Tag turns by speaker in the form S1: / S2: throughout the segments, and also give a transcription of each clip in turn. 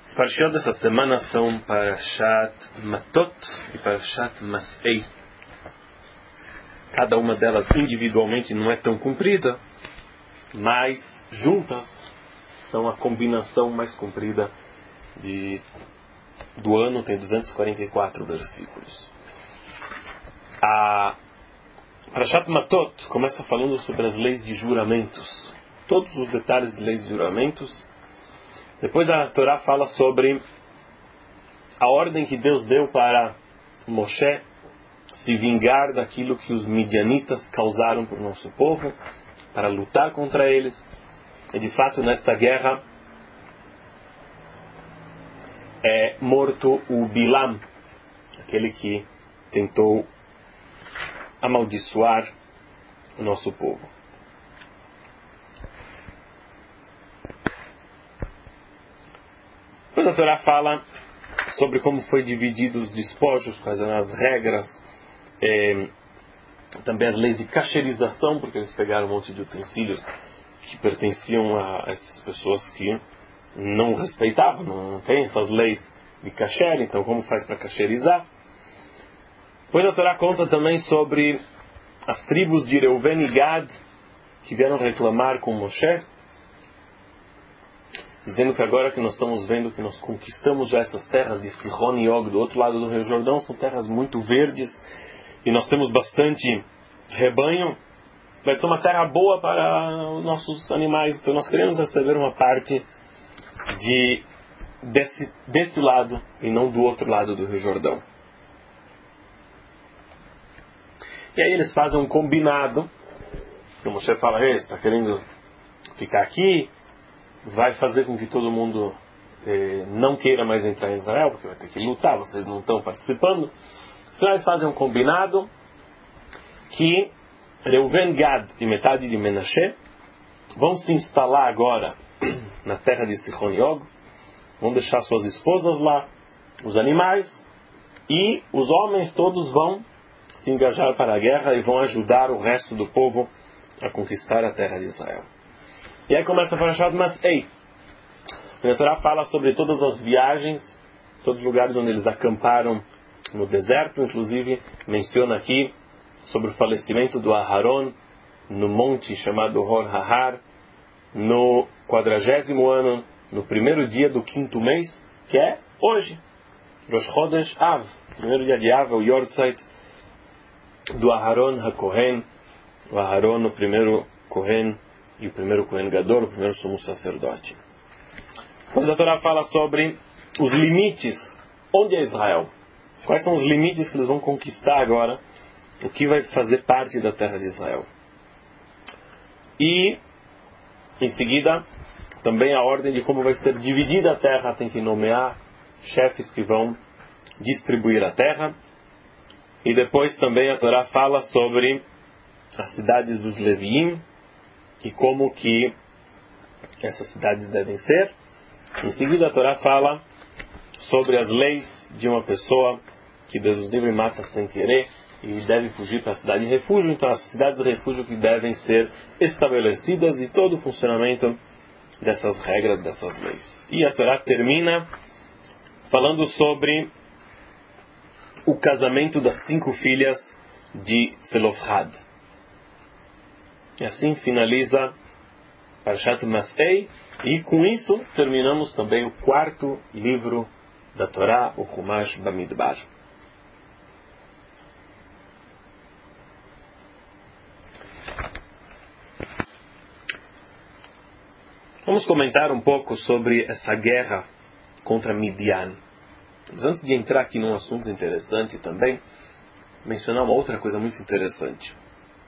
S1: As parashat dessa semana são Parashat Matot e Parashat Mas'ei. Cada uma delas individualmente não é tão comprida, mas juntas são a combinação mais comprida do ano. Tem 244 versículos. A Parashat Matot começa falando sobre as leis de juramentos, todos os detalhes de leis de juramentos. Depois a Torá fala sobre a ordem que Deus deu para Moshe se vingar daquilo que os midianitas causaram para o nosso povo, para lutar contra eles. E de fato nesta guerra é morto o Bilam, aquele que tentou amaldiçoar o nosso povo. Depois a Torá fala sobre como foi dividido os despojos, quais eram as regras, também as leis de cacherização, porque eles pegaram um monte de utensílios que pertenciam a essas pessoas que não respeitavam, não tem essas leis de kasher, então como faz para cacherizar? Depois a Torá conta também sobre as tribos de Reuven e Gad que vieram reclamar com Moshe, dizendo que agora que nós estamos vendo que nós conquistamos já essas terras de Sihon e Og do outro lado do Rio Jordão, são terras muito verdes e nós temos bastante rebanho, vai ser uma terra boa para os nossos animais, então nós queremos receber uma parte desse lado e não do outro lado do Rio Jordão. E aí eles fazem um combinado. O Moshe fala: você está querendo ficar aqui? Vai fazer com que todo mundo não queira mais entrar em Israel, porque vai ter que lutar, vocês não estão participando. Então eles fazem um combinado que Reuven, Gad e metade de Menashe vão se instalar agora na terra de Sihon e Og, vão deixar suas esposas lá, os animais, e os homens todos vão se engajar para a guerra e vão ajudar o resto do povo a conquistar a terra de Israel. E aí começa a Parashat Mas'ei. A Torá fala sobre todas as viagens, todos os lugares onde eles acamparam no deserto. Inclusive menciona aqui sobre o falecimento do Aharon no monte chamado Hor Hahar, no 40º ano, no primeiro dia do 5º mês, que é hoje, Rosh Chodesh Av, primeiro dia de Av, o Yortzeit do Aharon HaKohen, o Aharon, o primeiro Kohen, e o primeiro Kohen Gadol, o primeiro sumo sacerdote. Depois a Torá fala sobre os limites. Onde é Israel? Quais são os limites que eles vão conquistar agora? O que vai fazer parte da terra de Israel? E, em seguida, também a ordem de como vai ser dividida a terra. Tem que nomear chefes que vão distribuir a terra. E depois também a Torá fala sobre as cidades dos Leviim e como que essas cidades devem ser. Em seguida a Torá fala sobre as leis de uma pessoa que Deus os livre e mata sem querer e deve fugir para a cidade de refúgio. Então as cidades de refúgio que devem ser estabelecidas e todo o funcionamento dessas regras, dessas leis. E a Torá termina falando sobre o casamento das 5 filhas de Zelofhad. E assim finaliza Parashat Mas'ei, e com isso terminamos também o 4º livro da Torá, o Chumash Bamidbar. Vamos comentar um pouco sobre essa guerra contra Midian. Mas antes de entrar aqui num assunto interessante também, mencionar uma outra coisa muito interessante.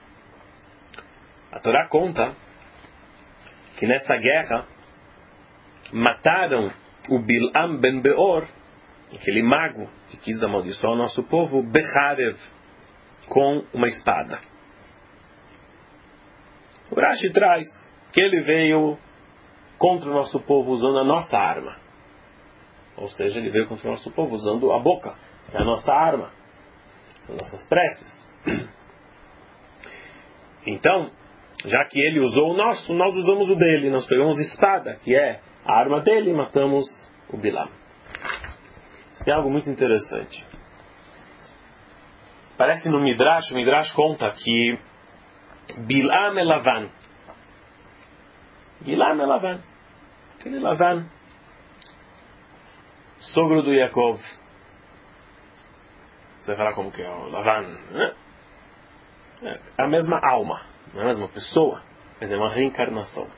S1: A Torá conta que nessa guerra mataram o Bilam ben Beor, aquele mago que quis amaldiçoar o nosso povo, Becharev, com uma espada. O Rashi traz que ele veio contra o nosso povo usando a nossa arma. Ou seja, ele veio contra o nosso povo usando a boca, que é a nossa arma, as nossas preces. Então, já que ele usou o nosso, nós usamos o dele. Nós pegamos espada, que é a arma dele, e matamos o Bilam. Tem algo muito interessante. Parece no Midrash, o Midrash conta que Bilam é Lavan. Bilam é Lavan. Aquele Lavan, sogro do Yaakov. Você vai falar como que é o Lavan, né? É a mesma alma, não é a mesma pessoa, mas é uma reencarnação.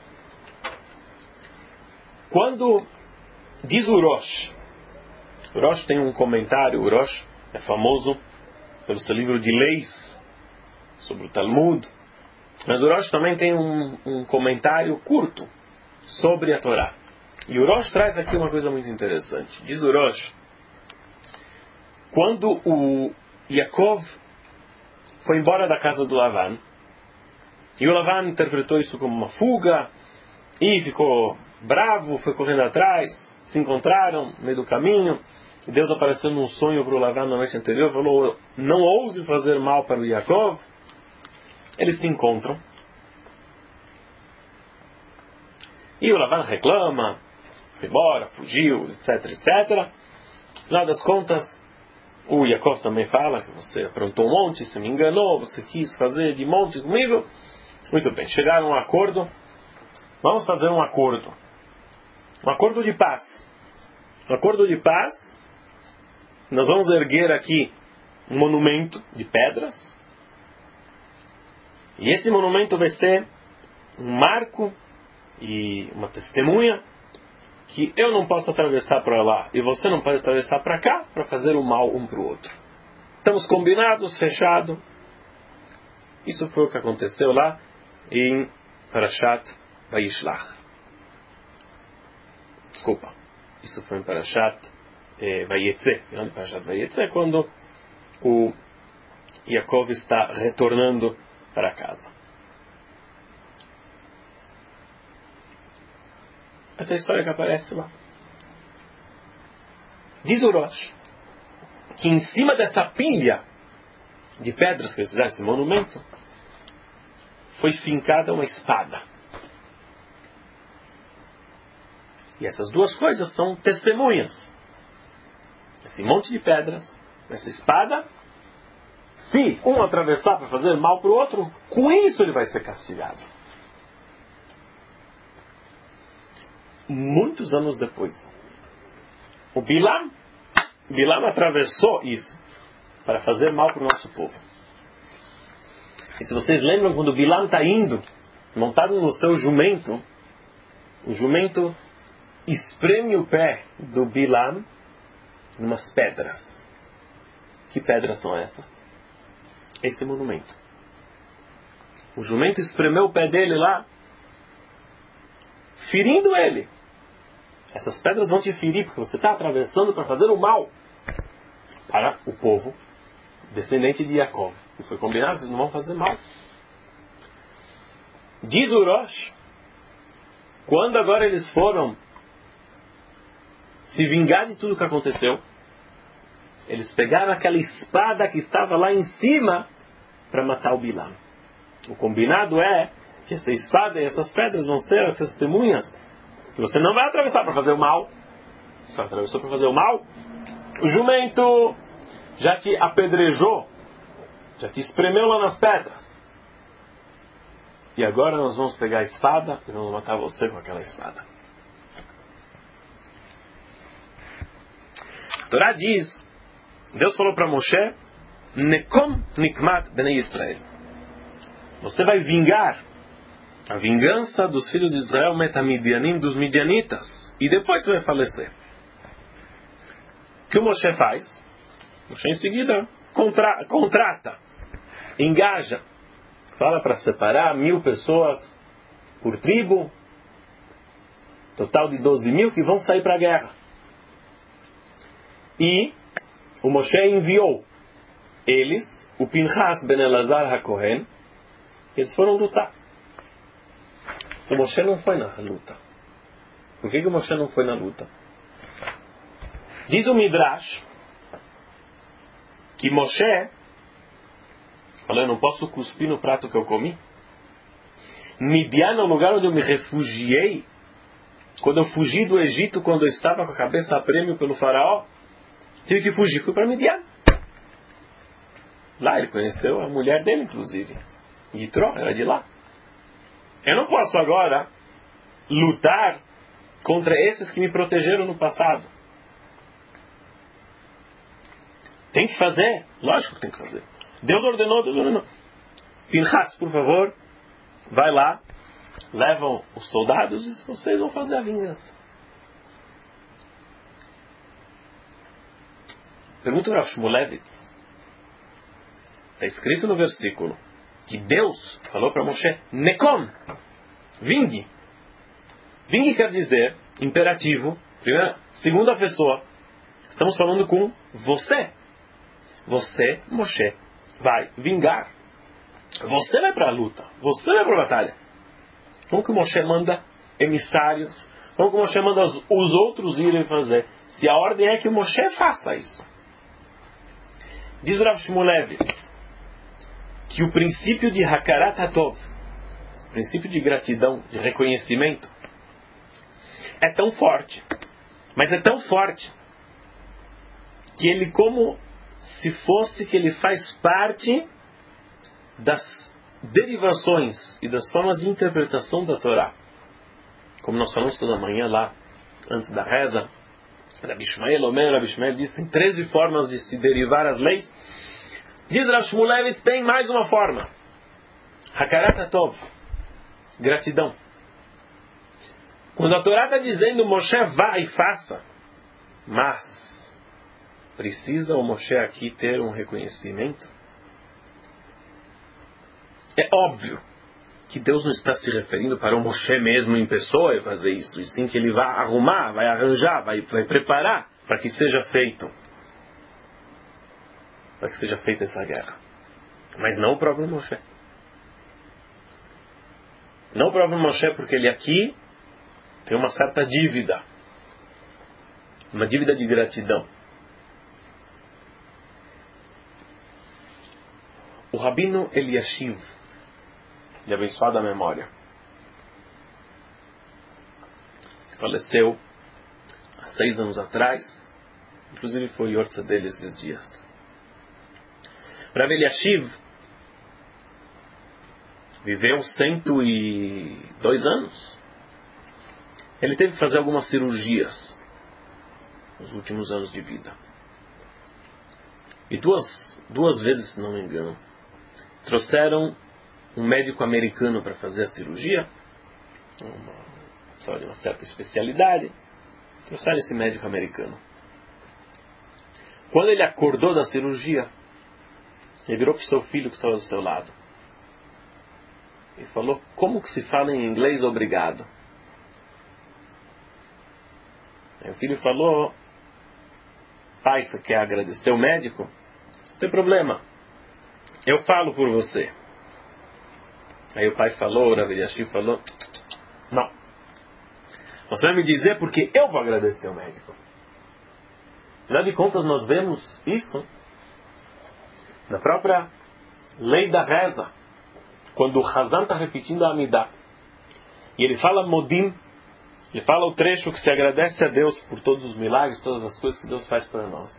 S1: Quando diz Urosh tem um comentário, Urosh é famoso pelo seu livro de leis sobre o Talmud, mas Urosh também tem um comentário curto sobre a Torá. E Urosh traz aqui uma coisa muito interessante. Diz Urosh, quando o Yaakov foi embora da casa do Lavan, e o Lavan interpretou isso como uma fuga, e ficou bravo, foi correndo atrás, se encontraram no meio do caminho, e Deus apareceu num sonho para o Lavan na noite anterior, falou, não ouse fazer mal para o Yaakov. Eles se encontram, e o Lavan reclama, foi embora, fugiu, etc, etc. No final das contas, o Yaakov também fala que você aprontou um monte, você me enganou, você quis fazer de monte comigo. Muito bem, chegaram a um acordo. Vamos fazer um acordo. Um acordo de paz. Um acordo de paz. Nós vamos erguer aqui um monumento de pedras. E esse monumento vai ser um marco e uma testemunha que eu não posso atravessar para lá e você não pode atravessar para cá para fazer o mal um para o outro. Estamos combinados, fechado. Isso foi o que aconteceu lá em Parashat Vayishlach. Desculpa. Isso foi em Parashat Vayetze. Em Parashat Vayetze, quando o Yaakov está retornando para casa. Essa é a história que aparece lá. Diz Urosh que em cima dessa pilha de pedras que eles fizeram, esse monumento, foi fincada uma espada. E essas duas coisas são testemunhas. Esse monte de pedras, essa espada, se um atravessar para fazer mal para o outro, com isso ele vai ser castigado. Muitos anos depois, o Bilam atravessou isso para fazer mal para o nosso povo. E se vocês lembram, quando o Bilam está indo, montado no seu jumento, o jumento espreme o pé do Bilam em umas pedras. Que pedras são essas? Esse monumento. O jumento espremeu o pé dele lá, ferindo ele. Essas pedras vão te ferir porque você está atravessando para fazer o mal para o povo descendente de Yaakov. E foi combinado, vocês não vão fazer mal. Diz Urosh, quando agora eles foram se vingar de tudo o que aconteceu, eles pegaram aquela espada que estava lá em cima para matar o Bilam. O combinado é que essa espada e essas pedras vão ser as testemunhas que você não vai atravessar para fazer o mal. Você atravessou para fazer o mal. O jumento já te apedrejou, já te espremeu lá nas pedras. E agora nós vamos pegar a espada e vamos matar você com aquela espada. A Torá diz, Deus falou para Moshe, Nekom nikmat bnei Israel. Você vai vingar a vingança dos filhos de Israel, metamidianim, dos midianitas. E depois você vai falecer. O que o Moshe faz? Moshe em seguida contrata, engaja, fala para separar 1.000 pessoas por tribo, total de 12.000 que vão sair para a guerra. E o Moshe enviou eles, o Pinchas ben Elazar HaKohen, eles foram lutar. O Moshe não foi na luta. Por que o Moshe não foi na luta? Diz o Midrash que Moshe falou, eu não posso cuspir no prato que eu comi. Midian é o lugar onde eu me refugiei. Quando eu fugi do Egito, quando eu estava com a cabeça a prêmio pelo faraó, tive que fugir, fui para Midian. Lá ele conheceu a mulher dele, inclusive. Yitro, era de lá. Eu não posso agora lutar contra esses que me protegeram no passado. Tem que fazer? Lógico que tem que fazer. Deus ordenou, Deus ordenou. Pinchas, por favor, vai lá, levam os soldados e vocês vão fazer a vingança. Pergunta o Rav Shmulevitz. Está escrito no versículo que Deus falou para Moshe, Nekom, vingue. Vingue quer dizer, imperativo, primeira, segunda pessoa. Estamos falando com você. Você, Moshe, vai vingar. Você vai para a luta. Você vai para a batalha. Como que o Moshe manda emissários? Como que o Moshe manda os outros irem fazer? Se a ordem é que o Moshe faça isso. Diz o Rav Shmulevitz que o princípio de Hakarat HaTov, o princípio de gratidão, de reconhecimento, é tão forte, mas é tão forte, que ele, como se fosse que ele faz parte das derivações e das formas de interpretação da Torá. Como nós falamos toda manhã lá, antes da reza, Rabi Ishmael diz que tem 13 formas de se derivar as leis. Diz Rav Shmulevitz, tem mais uma forma. Hakarat HaTov, gratidão. Quando a Torá está dizendo, Moshe vá e faça, mas precisa o Moshe aqui ter um reconhecimento? É óbvio que Deus não está se referindo para o Moshe mesmo em pessoa e fazer isso, e sim que ele vai arrumar, vai arranjar, vai preparar para que seja feito. Para que seja feita essa guerra. Mas não o próprio Moshe. Não o próprio Moshe, porque ele aqui tem uma certa dívida. Uma dívida de gratidão. O Rabino Eliashiv, de abençoada memória, faleceu há 6 anos atrás. Inclusive foi Yortza dele esses dias. Rav Eliashiv viveu 102 anos. Ele teve que fazer algumas cirurgias nos últimos anos de vida. E duas vezes, se não me engano, trouxeram um médico americano para fazer a cirurgia, de uma certa especialidade. Trouxeram esse médico americano. Quando ele acordou da cirurgia, ele virou para o seu filho que estava do seu lado e falou: como que se fala em inglês obrigado? Aí o filho falou: pai, você quer agradecer o médico? Não tem problema, eu falo por você. Aí o pai falou, o Rav Eliashiv falou: não, você vai me dizer porque eu vou agradecer o médico. Afinal de contas, nós vemos isso na própria lei da reza, quando o Hazan está repetindo a Amidah e ele fala Modim, ele fala o trecho que se agradece a Deus por todos os milagres, todas as coisas que Deus faz para nós.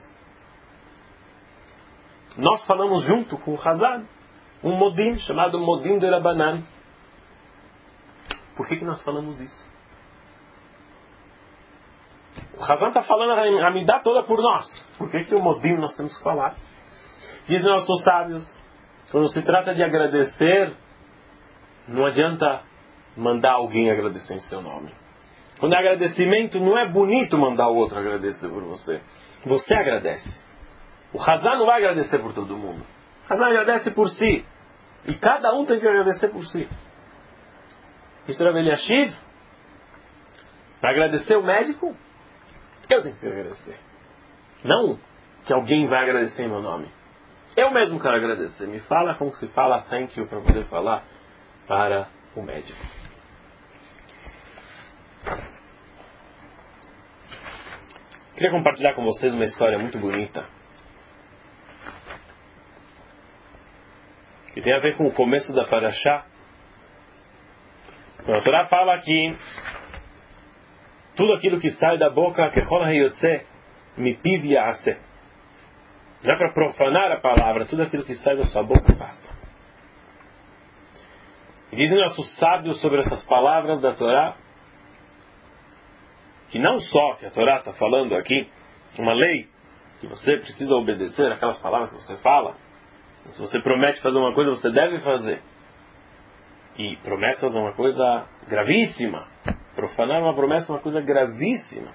S1: Nós falamos junto com o Hazan um Modim chamado Modim de Rabanan. Por que nós falamos isso? O Hazan está falando a Amidah toda por nós. Por que o Modim nós temos que falar? Dizem nossos sábios, quando se trata de agradecer, não adianta mandar alguém agradecer em seu nome. Quando é agradecimento, não é bonito mandar o outro agradecer por você. Você agradece. O Hazan não vai agradecer por todo mundo. O Hazan agradece por si. E cada um tem que agradecer por si. Isso é Rav Eliashiv. Para agradecer o médico, eu tenho que agradecer. Não que alguém vai agradecer em meu nome. Eu mesmo quero agradecer. Me fala como se fala thank you para poder falar para o médico. Queria compartilhar com vocês uma história muito bonita que tem a ver com o começo da Parashá. Quando a Torá fala que tudo aquilo que sai da boca, kechol hayotze mipiv ya'aseh. Não é para profanar a palavra, tudo aquilo que sai da sua boca, faça. E dizem nossos sábios sobre essas palavras da Torá, que não só que a Torá está falando aqui, uma lei que você precisa obedecer, aquelas palavras que você fala. Se você promete fazer uma coisa, você deve fazer. E promessas é uma coisa gravíssima. Profanar uma promessa é uma coisa gravíssima.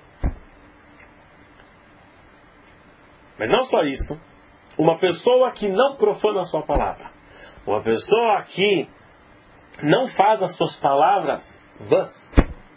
S1: Mas não só isso. Uma pessoa que não profana a sua palavra, uma pessoa que não faz as suas palavras vãs,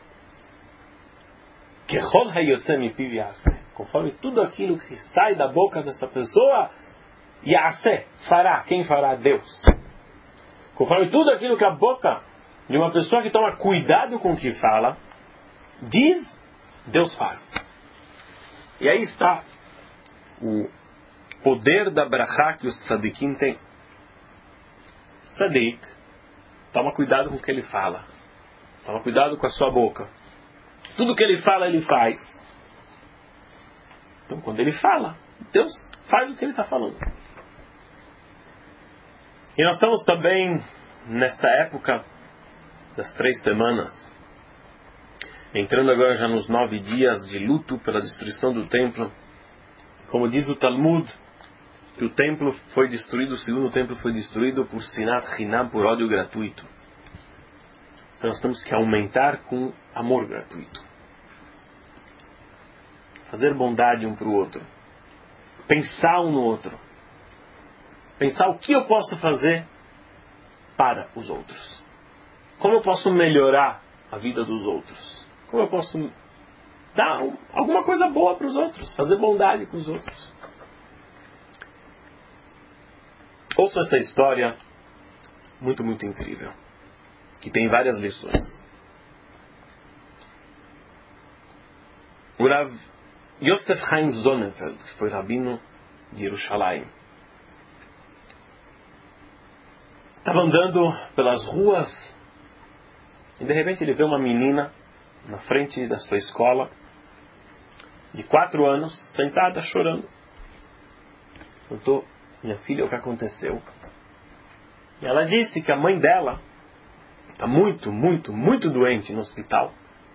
S1: conforme tudo aquilo que sai da boca dessa pessoa, Yaseh, fará. Quem fará? Deus. Conforme tudo aquilo que a boca de uma pessoa que toma cuidado com o que fala diz, Deus faz. E aí está o poder da brachá que os tzadikim têm. Tzadik toma cuidado com o que ele fala, toma cuidado com a sua boca. Tudo que ele fala, ele faz. Então quando ele fala, Deus faz o que ele está falando. E nós estamos também nesta época das 3 semanas, entrando agora já nos 9 dias de luto pela destruição do templo. Como diz o Talmud, que o templo foi destruído, o segundo templo foi destruído por Sinat Hinam, por ódio gratuito. Então nós temos que aumentar com amor gratuito. Fazer bondade um para o outro. Pensar um no outro. Pensar o que eu posso fazer para os outros. Como eu posso melhorar a vida dos outros. Como eu posso dar alguma coisa boa para os outros. Fazer bondade com os outros. Ouça essa história muito, muito incrível. Que tem várias lições. O Rav Yosef Chaim Sonnenfeld, que foi rabino de Jerusalém, estava andando pelas ruas e de repente ele vê uma menina na frente da sua escola de 4 anos, sentada chorando. Perguntou: minha filha, o que aconteceu? E ela disse que a mãe dela está muito, muito, muito doente no hospital.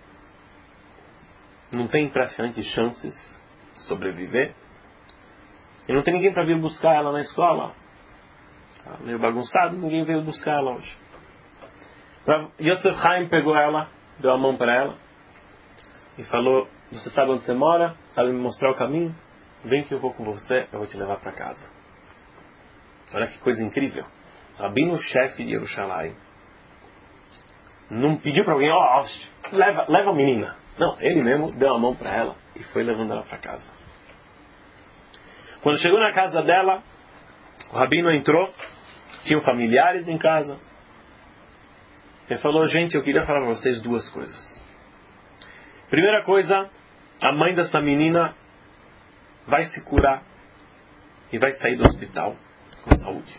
S1: Não tem praticamente chances de sobreviver. E não tem ninguém para vir buscar ela na escola. Está meio bagunçado, ninguém veio buscar ela hoje. Yosef Chaim pegou ela, deu a mão para ela e falou: você sabe onde você mora? Sabe me mostrar o caminho? Vem que eu vou com você, eu vou te levar para casa. Olha que coisa incrível. Rabino-chefe de Jerusalém não pediu para alguém: leva a menina. Não, ele mesmo deu a mão para ela e foi levando ela para casa. Quando chegou na casa dela, o rabino entrou, tinham familiares em casa. Ele falou: gente, eu queria falar para vocês 2 coisas. Primeira coisa, a mãe dessa menina vai se curar e vai sair do hospital com saúde.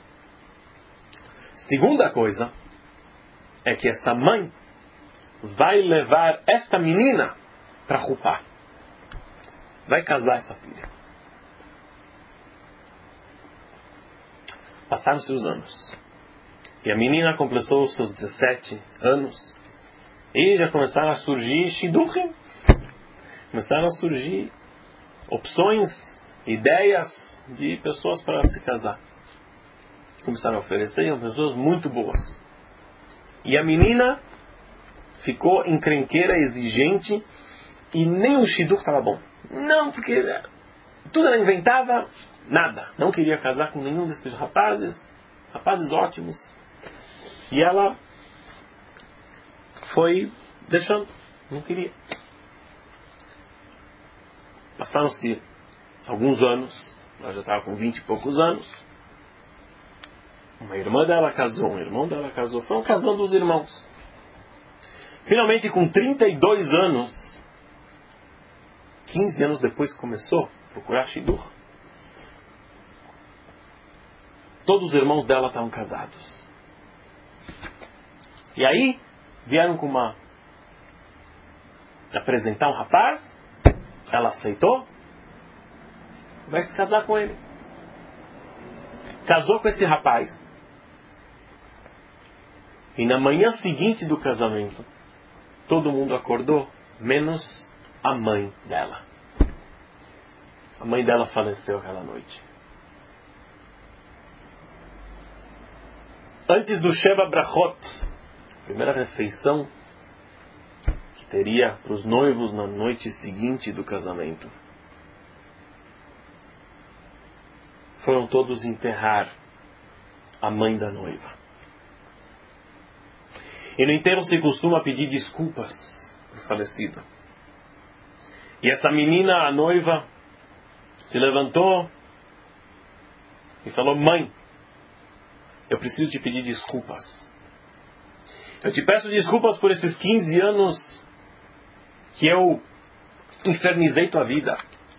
S1: Segunda coisa é que essa mãe vai levar esta menina para Rupá. Vai casar essa filha. Passaram-se os anos. E a menina completou os seus 17 anos. E já começaram a surgir shidduchim. Começaram a surgir opções, ideias de pessoas para se casar. Começaram a oferecer pessoas muito boas. E a menina ficou encrenqueira, exigente, e nem o shidduch estava bom. Não, porque tudo ela inventava, nada. Não queria casar com nenhum desses rapazes ótimos. E ela foi deixando, não queria. Passaram-se alguns anos, ela já estava com 20 e poucos anos. Uma irmã dela casou, um irmão dela casou, foram casando os irmãos. Finalmente, com 32 anos, 15 anos depois que começou a procurar shidduch, todos os irmãos dela estavam casados. E aí, vieram com uma apresentar um rapaz, ela aceitou, vai se casar com ele. Casou com esse rapaz. E na manhã seguinte do casamento, todo mundo acordou, menos a mãe dela. A mãe dela faleceu aquela noite. Antes do Sheva Brachot, primeira refeição que teria para os noivos na noite seguinte do casamento, foram todos enterrar a mãe da noiva. E no enterro se costuma pedir desculpas por falecido. E essa menina, a noiva, se levantou e falou: mãe, eu preciso te pedir desculpas. Eu te peço desculpas por esses 15 anos que eu infernizei tua vida.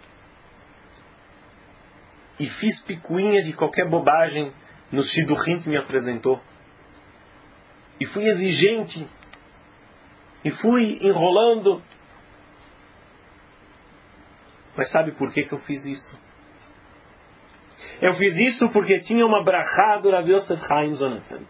S1: E fiz picuinha de qualquer bobagem no shidduchim que me apresentou. E fui exigente. E fui enrolando. Mas sabe por que eu fiz isso? Eu fiz isso porque tinha uma brachá do Rav Yosef Chaim Sonnenfeld.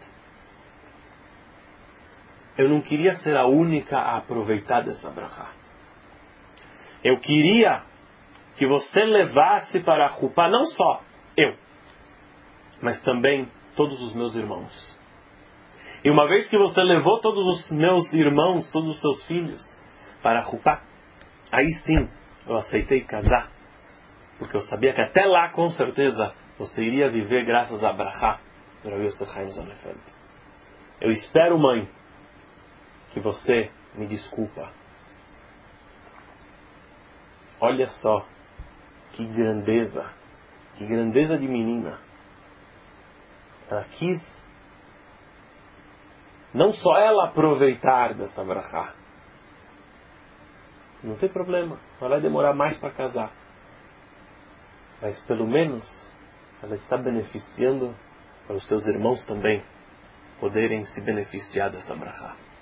S1: Eu não queria ser a única a aproveitar dessa brachá. Eu queria que você levasse para a Chupá não só eu, mas também todos os meus irmãos. E uma vez que você levou todos os meus irmãos, todos os seus filhos para a Chupá, aí sim eu aceitei casar. Porque eu sabia que até lá, com certeza, você iria viver graças a brachá do Rav Yosef Chaim Sonnenfeld. Eu espero, mãe, que você me desculpa. Olha só, que grandeza de menina. Ela quis não só ela aproveitar dessa brachá. Não tem problema, ela vai demorar mais para casar. Mas pelo menos ela está beneficiando para os seus irmãos também poderem se beneficiar dessa brachá.